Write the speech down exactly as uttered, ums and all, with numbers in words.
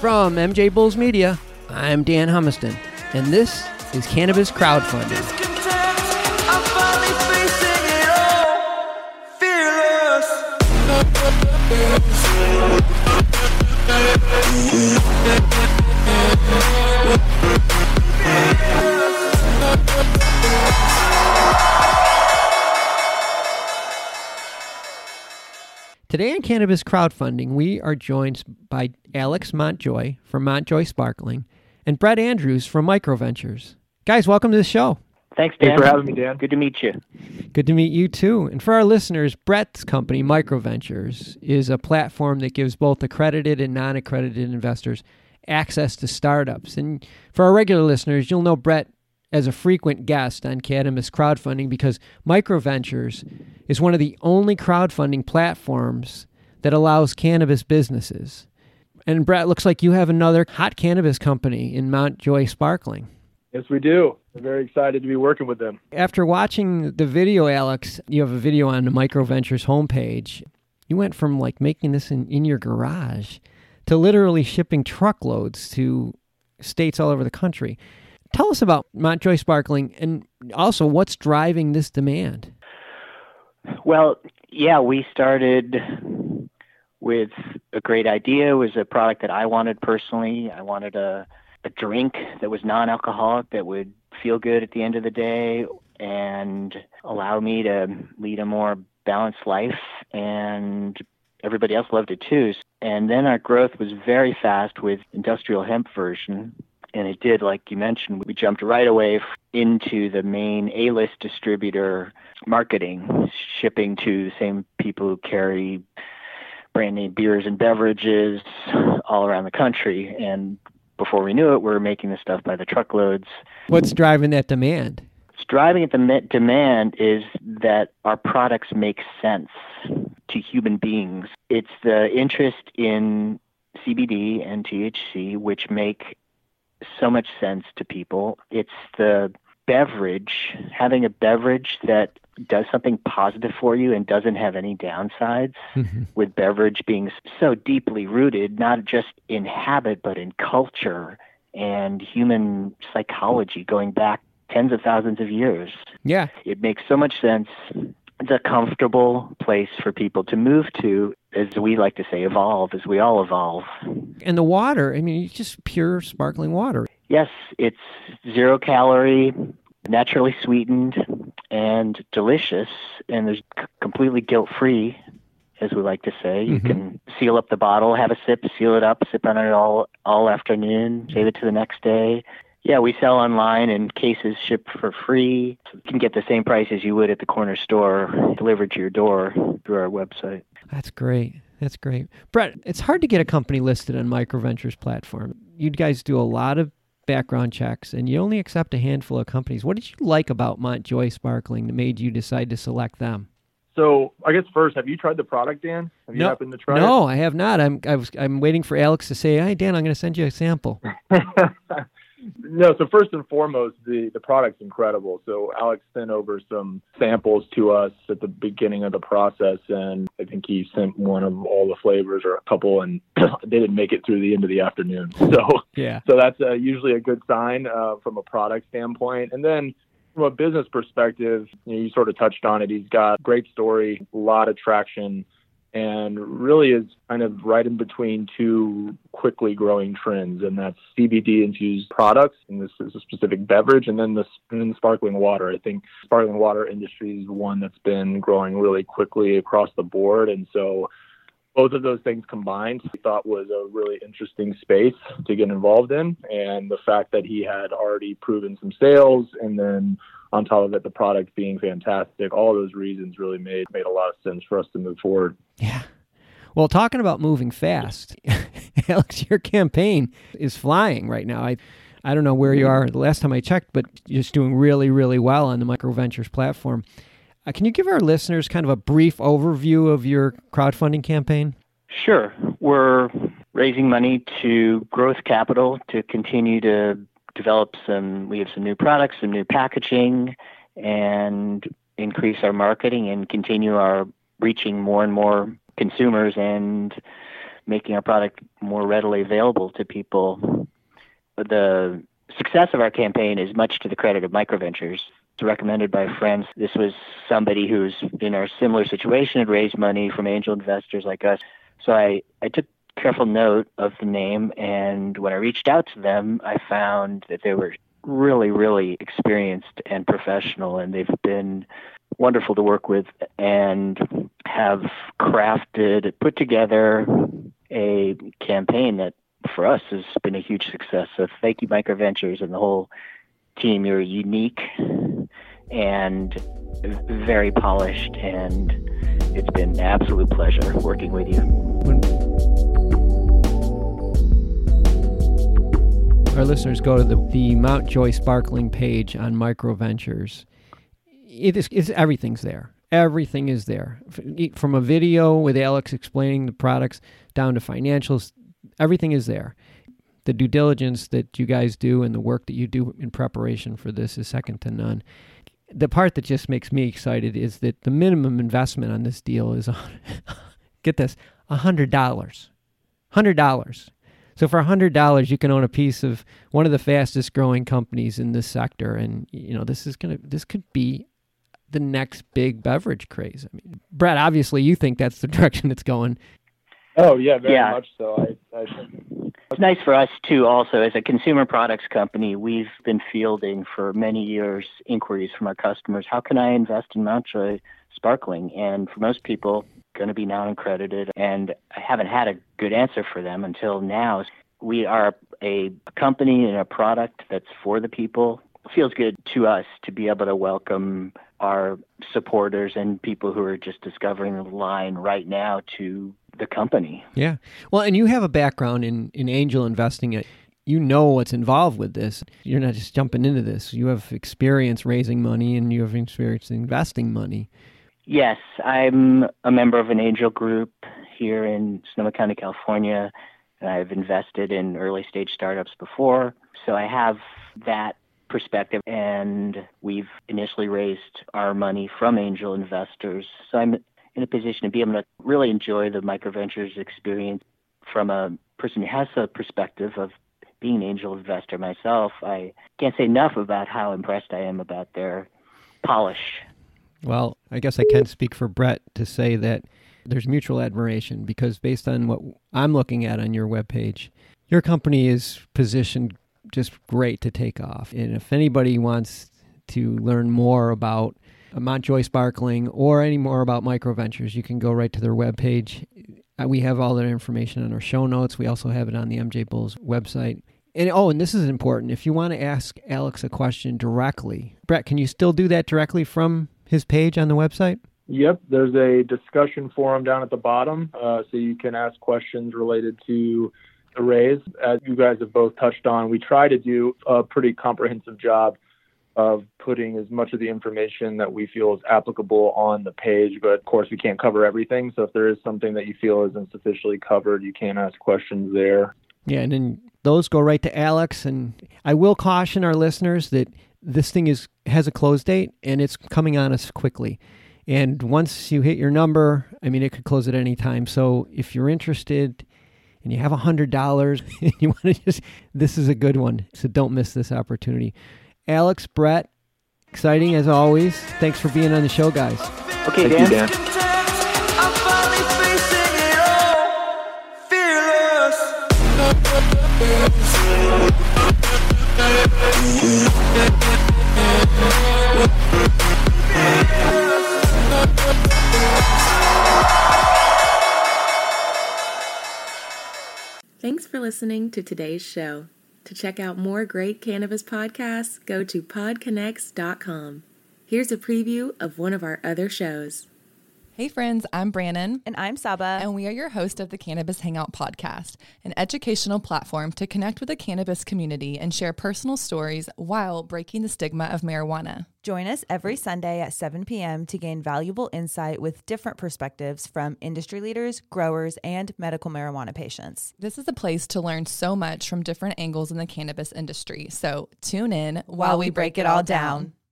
From M J Bulls Media, I'm Dan Humiston, and this is Cannabis Crowdfunding. Today on Cannabis Crowdfunding, we are joined by Alex Montjoy from Montjoy Sparkling and Brett Andrews from Microventures. Guys, welcome to the show. Thanks, Dan. Thanks for having me, Dan. Good to meet you. Good to meet you, too. And for our listeners, Brett's company, Microventures, is a platform that gives both accredited and non-accredited investors access to startups. And for our regular listeners, you'll know Brett as a frequent guest on Cannabis Crowdfunding because Microventures is one of the only crowdfunding platforms that allows cannabis businesses. And Brett, looks like you have another hot cannabis company in Montjoy Sparkling. Yes, we do. We're very excited to be working with them. After watching the video, Alex, you have a video on the Microventures homepage. You went from like making this in, in your garage to literally shipping truckloads to states all over the country. Tell us about Montjoy Sparkling and also what's driving this demand. Well, yeah, we started with a great idea. It was a product that I wanted personally. I wanted a, a drink that was non-alcoholic that would feel good at the end of the day and allow me to lead a more balanced life. And everybody else loved it too. And then our growth was very fast with industrial hemp version. And it did, like you mentioned, we jumped right away into the main A-list distributor marketing, shipping to the same people who carry brand name beers and beverages all around the country. And before we knew it, we were making this stuff by the truckloads. What's driving that demand? What's driving at the me- demand is that our products make sense to human beings. It's the interest in C B D and T H C, which make so much sense to people. It's the beverage, having a beverage that does something positive for you and doesn't have any downsides, mm-hmm. with beverage being so deeply rooted, not just in habit, but in culture and human psychology going back tens of thousands of years. Yeah. It makes so much sense. It's a comfortable place for people to move to, as we like to say, evolve, as we all evolve. And the water, I mean, it's just pure sparkling water. Yes, it's zero calorie, naturally sweetened, and delicious, and there's c- completely guilt-free, as we like to say. You mm-hmm. can seal up the bottle, have a sip, seal it up, sip on it all, all afternoon, save it to the next day. Yeah, we sell online and cases shipped for free. So you can get the same price as you would at the corner store delivered to your door through our website. That's great. That's great. Brett, it's hard to get a company listed on Microventures platform. You guys do a lot of background checks and you only accept a handful of companies. What did you like about Montjoy Sparkling that made you decide to select them? So I guess first, have you tried the product, Dan? Have you no, happened to try no, it? No, I have not. I'm I was I'm waiting for Alex to say, "Hey, Dan, I'm going to send you a sample." No, so first and foremost, the, the product's incredible. So Alex sent over some samples to us at the beginning of the process, and I think he sent one of all the flavors or a couple, and they didn't make it through the end of the afternoon. So yeah, so that's uh, usually a good sign uh, from a product standpoint. And then from a business perspective, you know, you sort of touched on it. He's got a great story, a lot of traction, and really is kind of right in between two quickly growing trends, and that's C B D-infused products, and this is a specific beverage, and then the, and then the sparkling water. I think sparkling water industry is one that's been growing really quickly across the board, and so both of those things combined, we thought was a really interesting space to get involved in, and the fact that he had already proven some sales, and then on top of it, the product being fantastic, all those reasons really made made a lot of sense for us to move forward. Yeah. Well, talking about moving fast, Alex, your campaign is flying right now. I I don't know where you are the last time I checked, but you're just doing really, really well on the Microventures platform. Uh, can you give our listeners kind of a brief overview of your crowdfunding campaign? Sure. We're raising money to growth capital to continue to develop some, we have some new products, some new packaging, and increase our marketing and continue our reaching more and more consumers and making our product more readily available to people. The success of our campaign is much to the credit of Microventures. It's recommended by friends. This was somebody who's in our similar situation, had raised money from angel investors like us. So I, I took careful note of the name, and when I reached out to them, I found that they were really, really experienced and professional, and they've been wonderful to work with and have crafted, put together a campaign that for us has been a huge success. So thank you, Microventures and the whole team. You're unique and very polished, and it's been an absolute pleasure working with you. When our listeners go to the, the Mount Joy Sparkling page on Microventures, it is it's, everything's there. Everything is there. From a video with Alex explaining the products down to financials, everything is there. The due diligence that you guys do and the work that you do in preparation for this is second to none. The part that just makes me excited is that the minimum investment on this deal is, get this, one hundred dollars. one hundred dollars. So for one hundred dollars, you can own a piece of one of the fastest growing companies in this sector. And, you know, this is going to, this could be the next big beverage craze. I mean, Brett, obviously you think that's the direction it's going. Oh, yeah, very yeah. much so. I, I think. It's nice for us, too, also, as a consumer products company, we've been fielding for many years inquiries from our customers. How can I invest in Mount Joy Sparkling? And for most people, going to be non-accredited, and I haven't had a good answer for them until now. We are a company and a product that's for the people. It feels good to us to be able to welcome our supporters and people who are just discovering the line right now to the company. Yeah. Well, and you have a background in, in angel investing. You know what's involved with this. You're not just jumping into this. You have experience raising money and you have experience investing money. Yes, I'm a member of an angel group here in Sonoma County, California, and I've invested in early stage startups before. So I have that perspective, and we've initially raised our money from angel investors. So I'm in a position to be able to really enjoy the Microventures experience from a person who has a perspective of being an angel investor myself. I can't say enough about how impressed I am about their polish. Well, I guess I can speak for Brett to say that there's mutual admiration, because based on what I'm looking at on your webpage, your company is positioned just great to take off. And if anybody wants to learn more about Mount Joy Sparkling or any more about Microventures, you can go right to their webpage. We have all that information in our show notes. We also have it on the M J Bulls website. And oh, and this is important. If you want to ask Alex a question directly, Brett, can you still do that directly from his page on the website? Yep, there's a discussion forum down at the bottom, uh, so you can ask questions related to the raise. As you guys have both touched on, we try to do a pretty comprehensive job of putting as much of the information that we feel is applicable on the page, but of course we can't cover everything. So if there is something that you feel isn't sufficiently covered, you can ask questions there. Yeah, and then those go right to Alex. And I will caution our listeners that this thing is has a close date, and it's coming on us quickly. And once you hit your number, I mean, it could close at any time. So if you're interested and you have one hundred dollars, you want to just, this is a good one. So don't miss this opportunity. Alex, Brett, exciting as always. Thanks for being on the show, guys. Okay, Thank Dan. you, Dan. Thanks for listening to today's show. To check out more great cannabis podcasts, go to pod connects dot com. Here's a preview of one of our other shows. Hey friends, I'm Brannon. And I'm Saba. And we are your host of the Cannabis Hangout podcast, an educational platform to connect with the cannabis community and share personal stories while breaking the stigma of marijuana. Join us every Sunday at seven p.m. to gain valuable insight with different perspectives from industry leaders, growers, and medical marijuana patients. This is a place to learn so much from different angles in the cannabis industry. So tune in while, while we break it all down.